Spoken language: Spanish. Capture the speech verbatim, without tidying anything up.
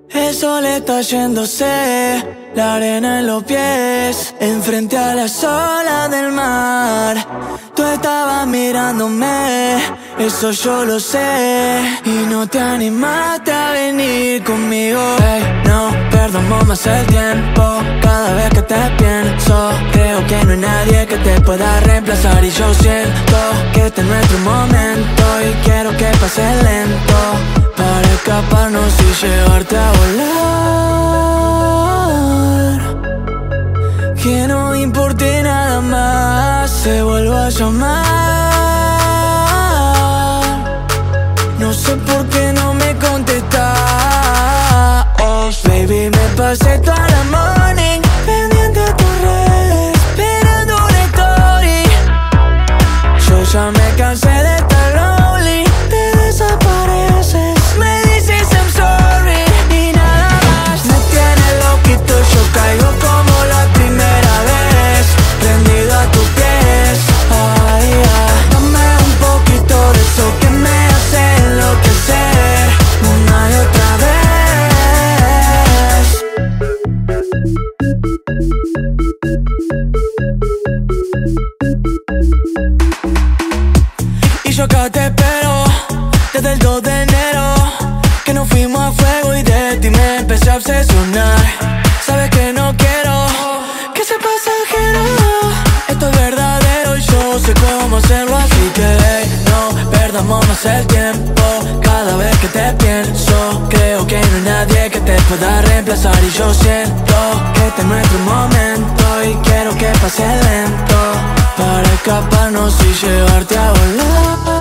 El sol está yéndose, la arena en los pies, enfrente a las olas del mar. Tú estabas mirándome, eso yo lo sé, y no te animaste a venir conmigo. Hey, no perdamos más el tiempo, cada vez que te pienso, creo que no hay nadie que te pueda reemplazar. Y yo siento que este es nuestro momento, y quiero que pase lento, para escaparnos y llevarte a volar. Que no importe nada más, se vuelva a llamar. No sé por qué no me contestas. Baby, me pasé toda la morning pendiente a tus redes, esperando una story. Yo ya me cansé de estar lonely, te desapareces, me dices I'm sorry y nada más. Me tienes loquito, yo caigo como la primera vez, rendido a tus pies. Ay, ay, dame un poquito de eso que me hace enloquecer una y otra vez. Y yo acá te espero desde el dos de enero, que nos fuimos a fuego y de ti me empecé a obsesionar. Sabes que no quiero que sea pasajero, esto es verdadero y yo sé cómo hacerlo. Así que hey, no perdamos más el tiempo, cada vez que te pienso, creo que no hay nadie que te pueda reemplazar. Y yo siento que este es nuestro momento, y quiero que pase lento, para escaparnos y llevarte a volar.